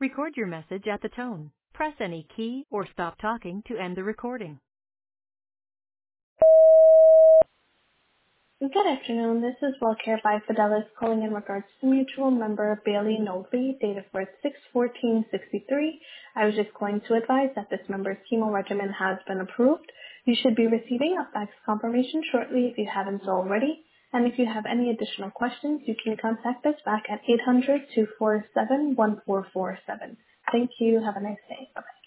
Record your message at the tone. Press any key or stop talking to end the recording. Good afternoon. This is WellCare by Fidelis calling in regards to mutual member Bailey Nobley, date of birth 6/14/63. I was just going to advise that this member's chemo regimen has been approved. You should be receiving a fax confirmation shortly if you haven't already. And if you have any additional questions, you can contact us back at 800-247-1447. Thank you. Have a nice day. Bye-bye.